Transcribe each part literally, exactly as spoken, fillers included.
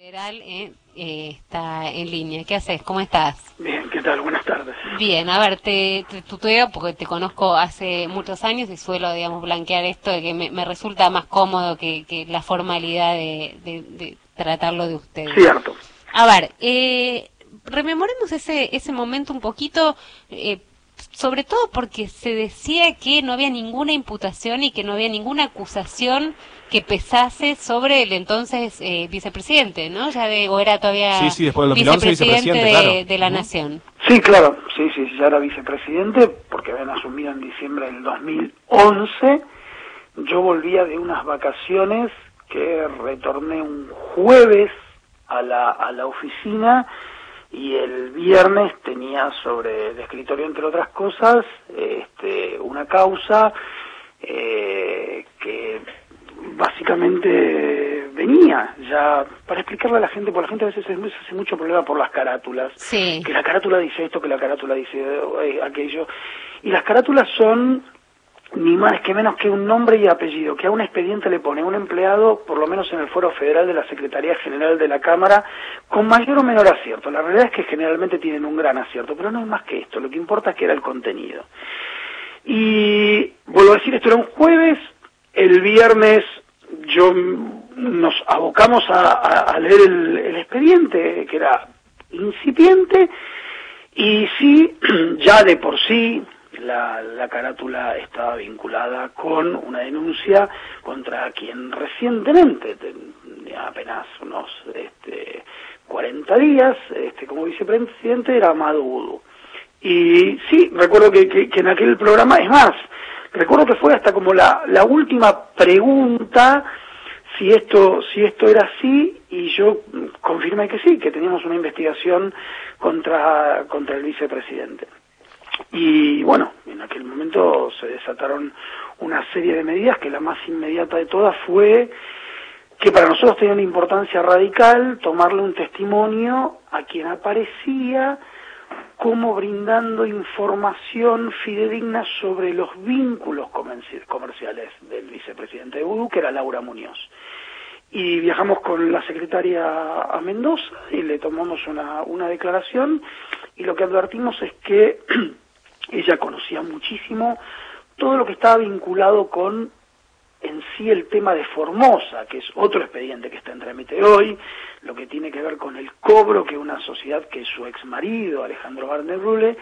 Federal eh, eh, está en línea. ¿Qué haces? ¿Cómo estás? Bien, ¿qué tal? Buenas tardes. Bien, a ver, te, te tuteo porque te conozco hace muchos años y suelo, digamos, blanquear esto de que me, me resulta más cómodo que, que la formalidad de, de, de tratarlo de ustedes. Cierto. A ver, eh, rememoremos ese, ese momento un poquito, eh, sobre todo porque se decía que no había ninguna imputación y que no había ninguna acusación que pesase sobre el entonces eh, vicepresidente, ¿no? Ya de, o era todavía sí, sí, después del dos mil once, vicepresidente, vicepresidente, de, claro. de la Uh-huh. Nación. Sí, claro, sí, sí, ya era vicepresidente porque habían asumido en diciembre del dos mil once. Yo volvía de unas vacaciones que retorné un jueves a la, a la oficina y el viernes tenía sobre el escritorio, entre otras cosas, este, una causa eh, que básicamente venía ya para explicarle a la gente, porque la gente a veces se hace mucho problema por las carátulas, sí. que la carátula dice esto, que la carátula dice eh, aquello, y las carátulas son ni más que menos que un nombre y apellido, que a un expediente le pone un empleado, por lo menos en el Fuero Federal de la Secretaría General de la Cámara, con mayor o menor acierto. La realidad es que generalmente tienen un gran acierto, pero no es más que esto, lo que importa es que era el contenido. Y vuelvo a decir, esto era un jueves, el viernes yo nos abocamos a, a, a leer el, el expediente, que era incipiente, y sí, ya de por sí, La, la carátula estaba vinculada con una denuncia contra quien recientemente, tenía apenas unos este, cuarenta días, este, como vicepresidente, era Amado Boudou. Y sí, recuerdo que, que, que en aquel programa, es más, recuerdo que fue hasta como la, la última pregunta si esto, si esto era así, y yo confirmé que sí, que teníamos una investigación contra, contra el vicepresidente. Y bueno, en aquel momento se desataron una serie de medidas, que la más inmediata de todas fue que para nosotros tenía una importancia radical tomarle un testimonio a quien aparecía como brindando información fidedigna sobre los vínculos comerciales del vicepresidente de Boudou, que era Laura Muñoz. Y viajamos con la secretaria a Mendoza y le tomamos una, una declaración, y lo que advertimos es que ella conocía muchísimo todo lo que estaba vinculado con en sí el tema de Formosa, que es otro expediente que está en trámite hoy, lo que tiene que ver con el cobro que una sociedad que su exmarido, Alejandro Van der Rule,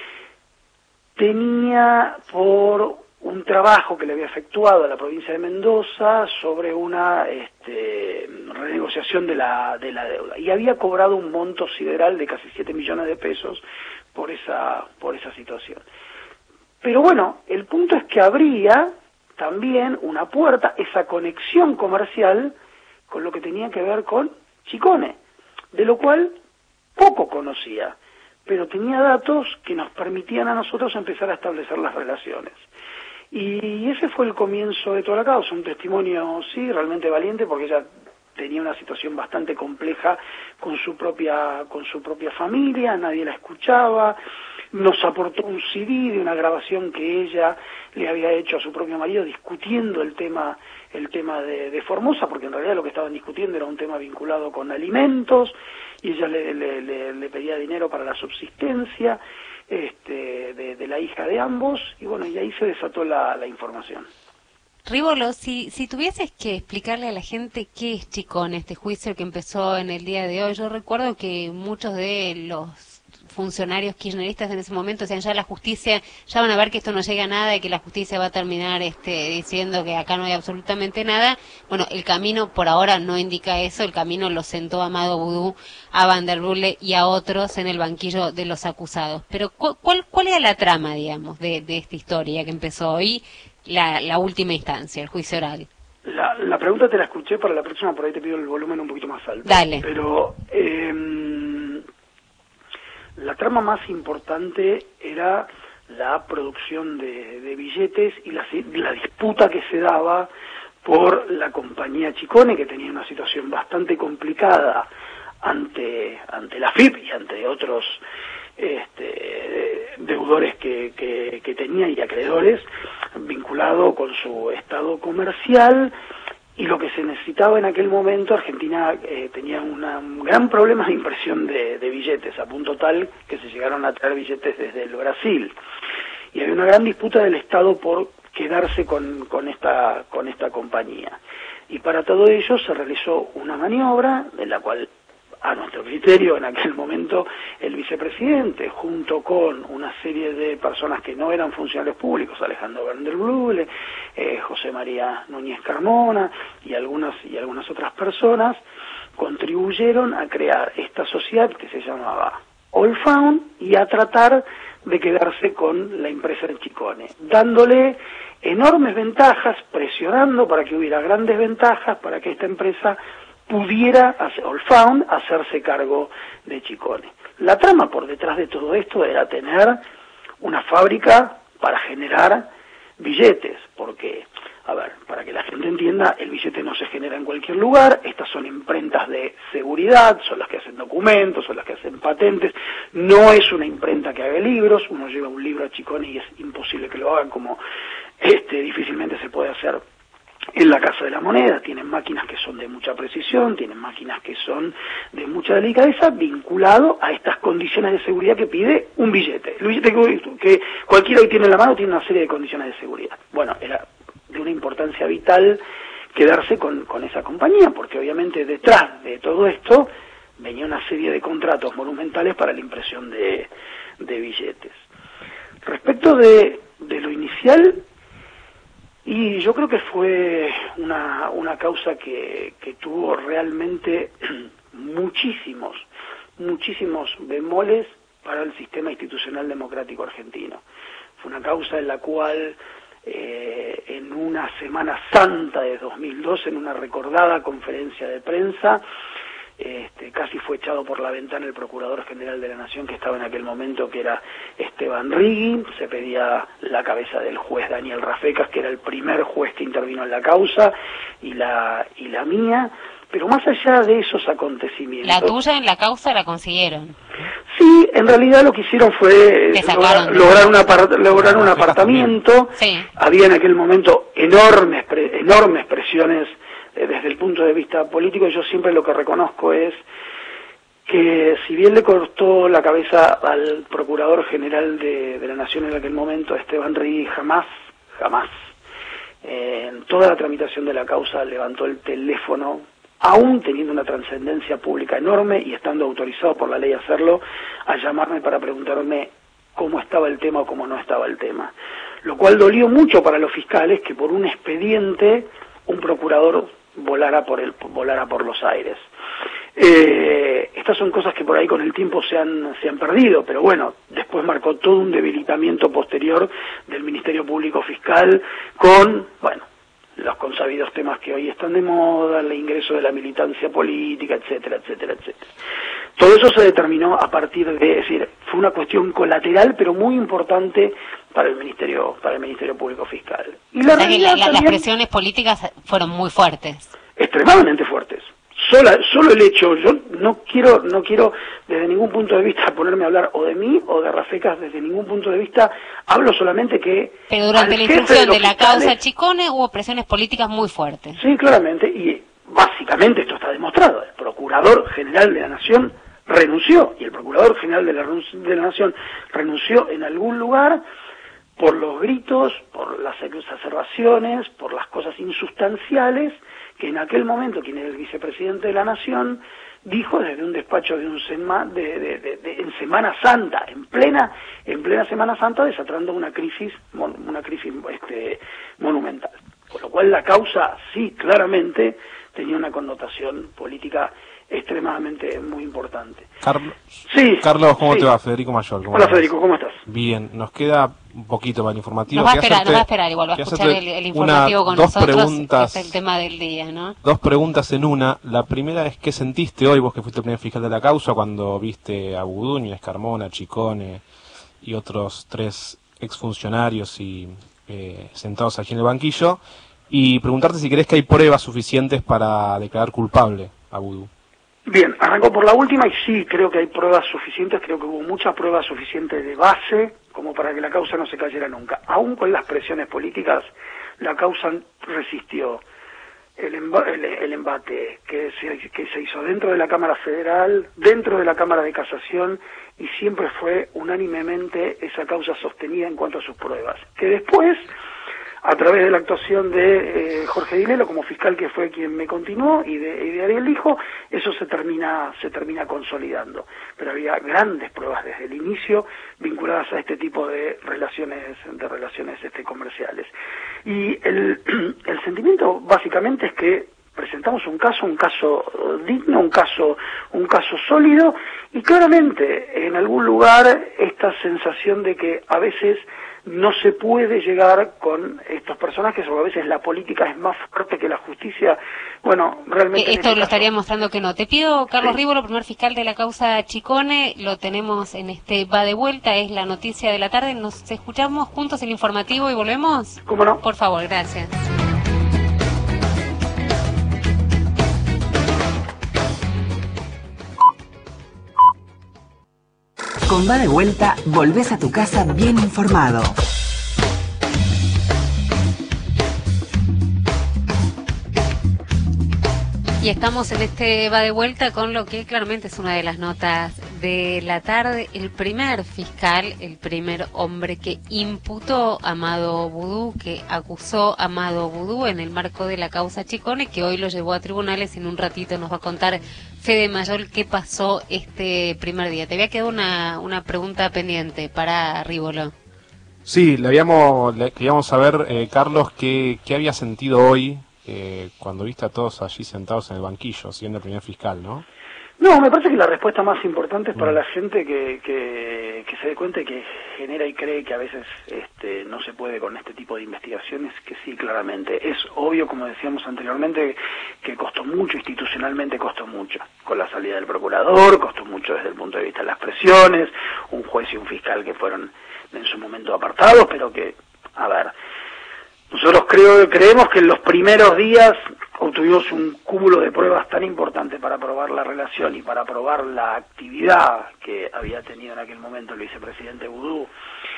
tenía por un trabajo que le había efectuado a la provincia de Mendoza sobre una este, renegociación de la, de la deuda. Y había cobrado un monto sideral de casi siete millones de pesos por esa, por esa situación. Pero bueno, el punto es que habría también una puerta, esa conexión comercial con lo que tenía que ver con Chicone, de lo cual poco conocía, pero tenía datos que nos permitían a nosotros empezar a establecer las relaciones. Y ese fue el comienzo de toda la causa, un testimonio, sí, realmente valiente, porque ella tenía una situación bastante compleja con su propia con su propia familia, nadie la escuchaba, nos aportó un C D de una grabación que ella le había hecho a su propio marido discutiendo el tema el tema de, de Formosa, porque en realidad lo que estaban discutiendo era un tema vinculado con alimentos, y ella le, le, le, le pedía dinero para la subsistencia este, de, de la hija de ambos, y bueno, y ahí se desató la, la información. Rívolo, si, si tuvieses que explicarle a la gente qué es Chicone, este juicio que empezó en el día de hoy, yo recuerdo que muchos de los funcionarios kirchneristas en ese momento decían, ya la justicia, ya van a ver que esto no llega a nada y que la justicia va a terminar este, diciendo que acá no hay absolutamente nada. Bueno, el camino por ahora no indica eso, el camino lo sentó Amado Boudou, a Van der Rule y a otros en el banquillo de los acusados. Pero ¿cuál, cuál era la trama, digamos, de, de esta historia que empezó hoy? La, la última instancia, el juicio oral. La, la pregunta te la escuché, para la próxima por ahí te pido el volumen un poquito más alto. Dale. Pero eh, la trama más importante era la producción de, de billetes y la, la disputa que se daba por la compañía Chicone, que tenía una situación bastante complicada ante, ante la F I P y ante otros este, deudores que, que, que tenía y acreedores, vinculado con su estado comercial y lo que se necesitaba en aquel momento, Argentina eh, tenía una, un gran problema de impresión de, de billetes, a punto tal que se llegaron a traer billetes desde el Brasil. Y había una gran disputa del Estado por quedarse con, con, esta, con esta compañía. Y para todo ello se realizó una maniobra, en la cual, a nuestro criterio, en aquel momento, el vicepresidente, junto con una serie de personas que no eran funcionarios públicos, Alejandro Van der Blule, eh, José María Núñez Carmona y algunas, y algunas otras personas, contribuyeron a crear esta sociedad que se llamaba Allfound y a tratar de quedarse con la empresa de Chicone, dándole enormes ventajas, presionando para que hubiera grandes ventajas para que esta empresa pudiera, Allfound, hacerse cargo de Chicone. La trama por detrás de todo esto era tener una fábrica para generar billetes, porque, a ver, para que la gente entienda, el billete no se genera en cualquier lugar, estas son imprentas de seguridad, son las que hacen documentos, son las que hacen patentes, no es una imprenta que haga libros, uno lleva un libro a Chicone y es imposible que lo hagan, como este difícilmente se puede hacer en la Casa de la Moneda. Tienen máquinas que son de mucha precisión, tienen máquinas que son de mucha delicadeza, vinculado a estas condiciones de seguridad que pide un billete. El billete que, que cualquiera que tiene en la mano tiene una serie de condiciones de seguridad. Bueno, era de una importancia vital quedarse con, con esa compañía, porque obviamente detrás de todo esto venía una serie de contratos monumentales para la impresión de, de billetes. Respecto de, de lo inicial, y yo creo que fue una, una causa que, que tuvo realmente muchísimos, muchísimos bemoles para el sistema institucional democrático argentino. Fue una causa en la cual eh, en una Semana Santa de dos mil dos, en una recordada conferencia de prensa, Este, casi fue echado por la ventana el Procurador General de la Nación que estaba en aquel momento, que era Esteban Rigui. Se pedía la cabeza del juez Daniel Rafecas, que era el primer juez que intervino en la causa, y la, y la mía. Pero más allá de esos acontecimientos... La tuya en la causa la consiguieron. Sí, en realidad lo que hicieron fue lograr, lograr, un apart, lograr un apartamiento. Sí. Había en aquel momento enormes, pre, enormes presiones desde el punto de vista político. Yo siempre lo que reconozco es que si bien le cortó la cabeza al Procurador General de, de la Nación en aquel momento, Esteban Rigui, jamás, jamás, eh, en toda la tramitación de la causa levantó el teléfono, aún teniendo una trascendencia pública enorme y estando autorizado por la ley a hacerlo, a llamarme para preguntarme cómo estaba el tema o cómo no estaba el tema. Lo cual dolió mucho para los fiscales, que por un expediente un procurador volara por el volara por los aires. Eh, estas son cosas que por ahí con el tiempo se han se han perdido, pero bueno, después marcó todo un debilitamiento posterior del Ministerio Público Fiscal con, bueno, los consabidos temas que hoy están de moda, el ingreso de la militancia política, etcétera, etcétera, etcétera. Todo eso se determinó a partir de, es decir, fue una cuestión colateral, pero muy importante para el Ministerio, para el Ministerio Público Fiscal. Y la, la, la, la, las presiones políticas fueron muy fuertes. Extremadamente fuertes. Sola, solo el hecho, yo no quiero, no quiero desde ningún punto de vista ponerme a hablar o de mí o de Rafecas, desde ningún punto de vista, hablo solamente que... Pero durante la instrucción de, de la fiscales, causa Chicone hubo presiones políticas muy fuertes. Sí, claramente, y básicamente esto está demostrado. El Procurador General de la Nación renunció, y el Procurador General de la, de la Nación renunció en algún lugar por los gritos, por las exacerbaciones, por las cosas insustanciales que en aquel momento quien era el vicepresidente de la Nación dijo desde un despacho de un sema, de, de, de, de, en Semana Santa, en plena en plena Semana Santa, desatando una crisis una crisis este, monumental. Por lo cual la causa sí claramente tenía una connotación política extremadamente muy importante. Carlos, sí, Carlos, ¿cómo sí. te va? Federico Mayor. ¿Cómo Hola estás? Federico, ¿cómo estás? Bien, nos queda un poquito para el informativo. Nos va a esperar, hacerte, nos va a esperar igual, va a escuchar el, el informativo una, con dos nosotros, preguntas, que es el tema del día, ¿no? Dos preguntas en una. La primera es, ¿qué sentiste hoy, vos que fuiste el primer fiscal de la causa, cuando viste a Vudú, Núñez Carmona, Chicone y otros tres exfuncionarios y eh, sentados allí en el banquillo? Y preguntarte si crees que hay pruebas suficientes para declarar culpable a Vudú. Bien, arranco por la última y sí, creo que hay pruebas suficientes, creo que hubo muchas pruebas suficientes de base como para que la causa no se cayera nunca. Aún con las presiones políticas, la causa resistió. el, emba el, el embate que se, que se hizo dentro de la Cámara Federal, dentro de la Cámara de Casación, y siempre fue unánimemente esa causa sostenida en cuanto a sus pruebas. Que después, a través de la actuación de eh, Jorge Dilelo como fiscal, que fue quien me continuó, y de, y de Ariel Lijo, eso se termina se termina consolidando. Pero había grandes pruebas desde el inicio vinculadas a este tipo de relaciones de relaciones este, comerciales. Y el, el sentimiento básicamente es que presentamos un caso, un caso digno, un caso, un caso sólido, y claramente en algún lugar esta sensación de que a veces no se puede llegar con estos personajes, o a veces la política es más fuerte que la justicia. Bueno, realmente... Eh, esto este lo caso... estaría mostrando que no. Te pido, Carlos sí. Rívolo, primer fiscal de la causa Chicone, lo tenemos en este Va de Vuelta, es la noticia de la tarde. Nos escuchamos juntos el informativo y volvemos. ¿Cómo no? Por favor, gracias. Con Va de Vuelta, volvés a tu casa bien informado. Y estamos en este Va de Vuelta con lo que claramente es una de las notas de la tarde. El primer fiscal, el primer hombre que imputó a Amado Boudou, que acusó a Amado Boudou en el marco de la causa Chicone, que hoy lo llevó a tribunales. En un ratito nos va a contar Fede Mayol qué pasó este primer día. Te había quedado una, una pregunta pendiente para Rívolo. Sí, le habíamos, le queríamos saber, eh, Carlos, qué, qué había sentido hoy eh, cuando viste a todos allí sentados en el banquillo, siendo el primer fiscal, ¿no? No, me parece que la respuesta más importante es para la gente que, que, que se dé cuenta y que genera y cree que a veces este, no se puede con este tipo de investigaciones, que sí, claramente. Es obvio, como decíamos anteriormente, que costó mucho, institucionalmente costó mucho. Con la salida del procurador, costó mucho desde el punto de vista de las presiones, un juez y un fiscal que fueron en su momento apartados, pero que, a ver... Nosotros creo, creemos que en los primeros días obtuvimos un cúmulo de pruebas tan importante para probar la relación y para probar la actividad que había tenido en aquel momento el vicepresidente Boudou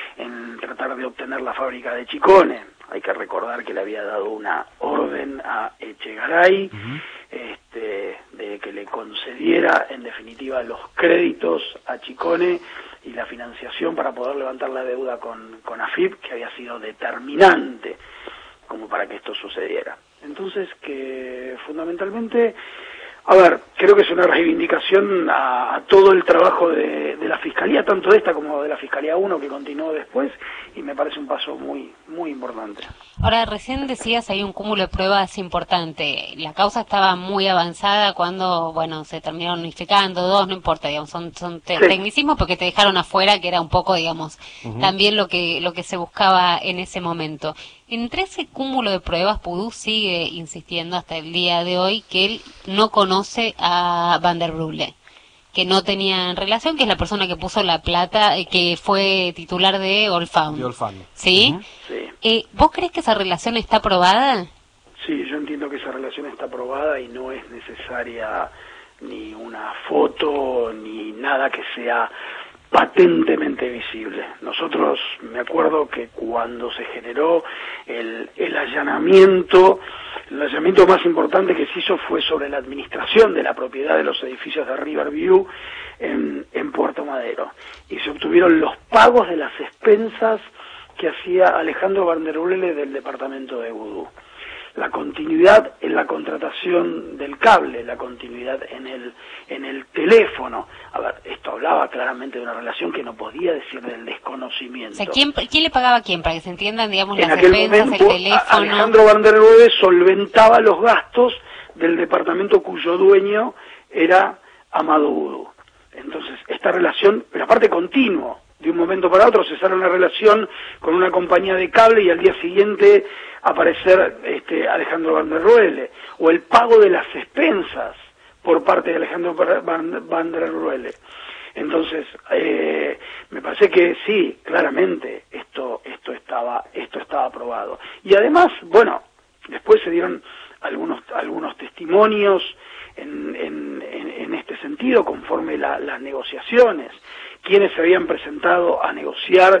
en tratar de obtener la fábrica de Chicone. Hay que recordar que le había dado una orden a Echegaray, uh-huh. este, de que le concediera en definitiva los créditos a Chicone y la financiación para poder levantar la deuda con, con A F I P, que había sido determinante como para que esto sucediera. Entonces, que fundamentalmente, a ver, creo que es una reivindicación a, a todo el trabajo de, de la Fiscalía, tanto de esta como de la Fiscalía uno, que continuó después, y me parece un paso muy, muy importante. Ahora, recién decías, hay un cúmulo de pruebas importante. La causa estaba muy avanzada cuando, bueno, se terminaron unificando, dos, no importa, digamos, son, son te sí. tecnicismos porque te dejaron afuera, que era un poco, digamos, uh-huh. también lo que, lo que se buscaba en ese momento. Entre ese cúmulo de pruebas, Boudou sigue insistiendo hasta el día de hoy que él no conoce a Van der Rohe, que no tenían relación, que es la persona que puso la plata, eh, que fue titular de Allfound. De Allfound. ¿Sí? Uh-huh. Sí. Eh, ¿Vos crees que esa relación está aprobada? Sí, yo entiendo que esa relación está aprobada y no es necesaria ni una foto ni nada que sea patentemente visible. Nosotros, me acuerdo que cuando se generó el, el allanamiento, el allanamiento más importante que se hizo fue sobre la administración de la propiedad de los edificios de Riverview en, en Puerto Madero, y se obtuvieron los pagos de las expensas que hacía Alejandro Van der Rohe del departamento de Boudou. La continuidad en la contratación del cable, la continuidad en el en el teléfono. A ver, esto hablaba claramente de una relación que no podía decir del desconocimiento. O sea, ¿quién, quién le pagaba a quién? Para que se entiendan, digamos, en las aquel expensas, momento, el teléfono. Alejandro Van der Rohe solventaba los gastos del departamento cuyo dueño era Amado Boudou. Entonces, esta relación, pero aparte continuo, de un momento para otro cesar una relación con una compañía de cable y al día siguiente aparecer este Alejandro Van der Rohe, o el pago de las expensas por parte de Alejandro Van, Van der Rohe. Entonces, eh, me parece que sí, claramente esto esto estaba esto estaba aprobado. Y además, bueno, después se dieron algunos algunos testimonios en, en, en, en este sentido, conforme la, las negociaciones, quienes se habían presentado a negociar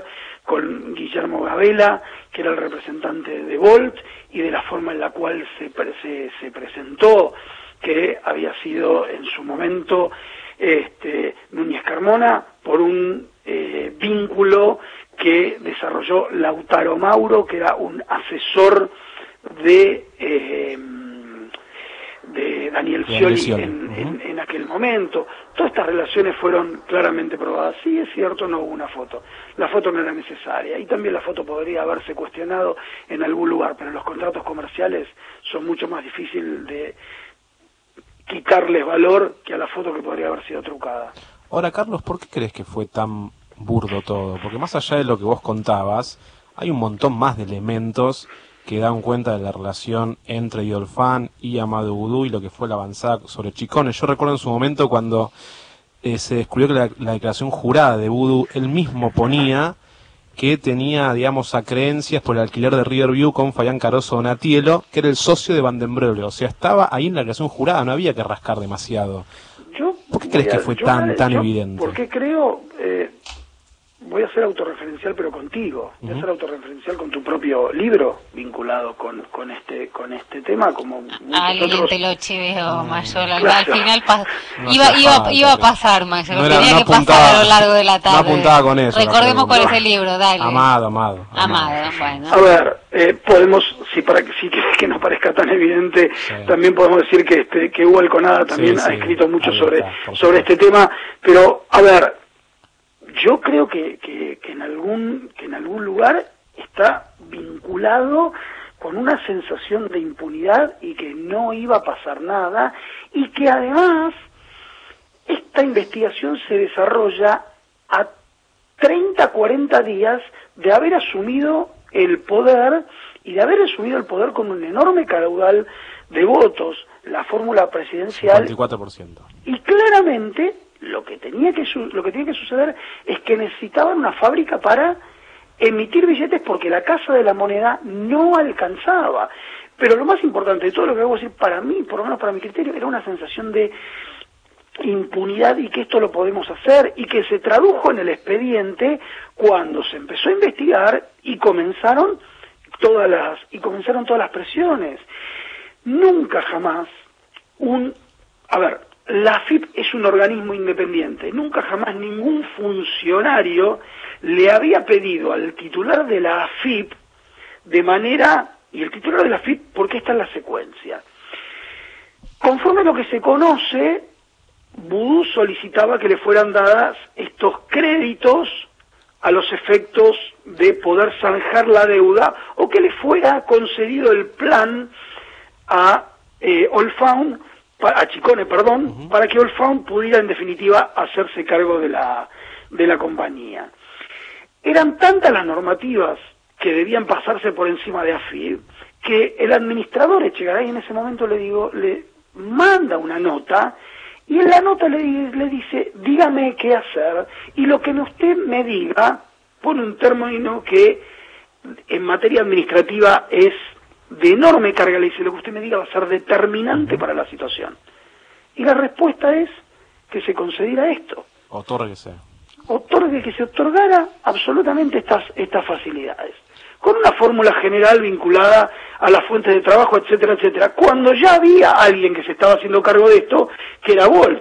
con Guillermo Gabela, que era el representante de Volt, y de la forma en la cual se, se, se presentó, que había sido en su momento este, Núñez Carmona, por un eh, vínculo que desarrolló Lautaro Mauro, que era un asesor de... Eh, de Daniel Scioli en, en, en aquel momento. Todas estas relaciones fueron claramente probadas. Sí, es cierto, no hubo una foto. La foto no era necesaria. Y también la foto podría haberse cuestionado en algún lugar, pero los contratos comerciales son mucho más difíciles de quitarles valor que a la foto que podría haber sido trucada. Ahora, Carlos, ¿por qué crees que fue tan burdo todo? Porque más allá de lo que vos contabas, hay un montón más de elementos que dan cuenta de la relación entre Idolfan y Amadou Oudou y lo que fue la avanzada sobre Chicone. Yo recuerdo en su momento cuando eh, se descubrió que la, la declaración jurada de Oudou, él mismo ponía que tenía, digamos, acreencias por el alquiler de Riverview con Fabián Caroso Donatielo, que era el socio de Van den Breule. O sea, estaba ahí en la declaración jurada, no había que rascar demasiado. Yo, ¿Por qué crees mira, que fue tan, tan yo, evidente? Porque creo... Eh... Voy a ser autorreferencial, pero contigo. Voy uh-huh. a ser autorreferencial con tu propio libro vinculado con, con este con este tema, como alguien otros... te lo chiveo, mm, Mayor. Al, claro. al final pa... no iba iba falta, iba a pasar, Mayor. No era, tenía no que apuntaba, pasar a lo largo de la tarde. No apuntaba con eso. Recordemos cuál es el libro, dale. Amado, amado. Amado, amado bueno. A ver, eh, podemos, si para si querés que no parezca tan evidente, sí. también podemos decir que este que Hugo Alconada también sí, ha sí. escrito mucho Ahí sobre está, sobre este tema, pero a ver, yo creo que, que, que en algún que en algún lugar está vinculado con una sensación de impunidad y que no iba a pasar nada, y que además esta investigación se desarrolla a treinta, cuarenta días de haber asumido el poder, y de haber asumido el poder con un enorme caudal de votos, la fórmula presidencial, cincuenta y cuatro por ciento. Y claramente lo que tenía que su lo que tenía que suceder es que necesitaban una fábrica para emitir billetes, porque la Casa de la Moneda no alcanzaba. Pero lo más importante de todo lo que voy a decir, para mí, por lo menos para mi criterio, era una sensación de impunidad, y que esto lo podemos hacer, y que se tradujo en el expediente cuando se empezó a investigar y comenzaron todas las y comenzaron todas las presiones. Nunca jamás un a ver la A F I P es un organismo independiente. Nunca jamás ningún funcionario le había pedido al titular de la A F I P de manera, y el titular de la A F I P, porque esta es la secuencia. Conforme a lo que se conoce, Vudú solicitaba que le fueran dadas estos créditos a los efectos de poder zanjar la deuda, o que le fuera concedido el plan a eh, Allfound, a Chicone, perdón, uh-huh. para que Allfound pudiera en definitiva hacerse cargo de la de la compañía. Eran tantas las normativas que debían pasarse por encima de A F I P, que el administrador Echegaray en ese momento le digo, le manda una nota, y en la nota le, le dice, dígame qué hacer, y lo que usted me diga, pone un término que en materia administrativa es de enorme carga, le dice, lo que usted me diga va a ser determinante para la situación. Y la respuesta es que se concediera esto. Otórguese. Otorgue, que se otorgara absolutamente estas, estas facilidades, con una fórmula general vinculada a las fuentes de trabajo, etcétera, etcétera, cuando ya había alguien que se estaba haciendo cargo de esto, que era Volt,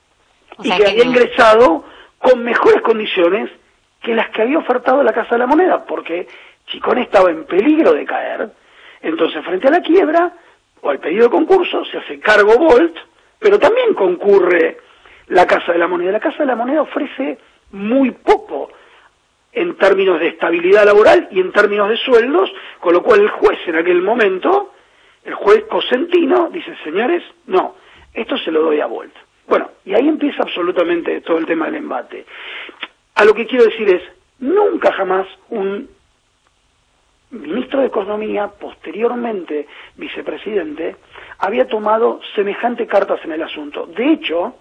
o sea, y que, que había no. ingresado con mejores condiciones que las que había ofertado la Casa de la Moneda, porque Chicone estaba en peligro de caer. Entonces, frente a la quiebra o al pedido de concurso, se hace cargo Volt, pero también concurre la Casa de la Moneda. La Casa de la Moneda ofrece muy poco en términos de estabilidad laboral y en términos de sueldos, con lo cual el juez en aquel momento, el juez Cosentino, dice, señores, no, esto se lo doy a Volt. Bueno, y ahí empieza absolutamente todo el tema del embate. A lo que quiero decir es, nunca jamás un ministro de Economía, posteriormente vicepresidente, había tomado semejante cartas en el asunto. De hecho,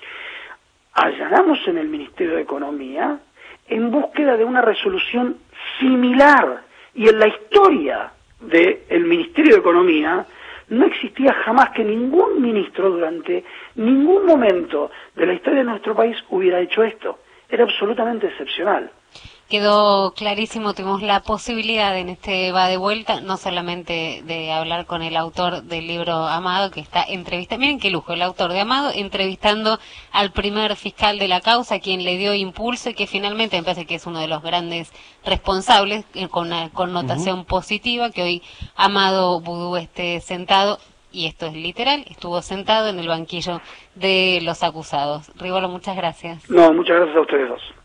allanamos en el Ministerio de Economía en búsqueda de una resolución similar, y en la historia del Ministerio de Economía no existía jamás que ningún ministro durante ningún momento de la historia de nuestro país hubiera hecho esto. Era absolutamente excepcional. Quedó clarísimo, tuvimos la posibilidad en este va de vuelta, no solamente de hablar con el autor del libro Amado, que está entrevistando, miren qué lujo, el autor de Amado, entrevistando al primer fiscal de la causa, quien le dio impulso y que finalmente me parece que es uno de los grandes responsables, eh, con una connotación uh-huh. positiva, que hoy Amado Boudou esté sentado, y esto es literal, estuvo sentado en el banquillo de los acusados. Rivolo, muchas gracias. No, muchas gracias a ustedes dos.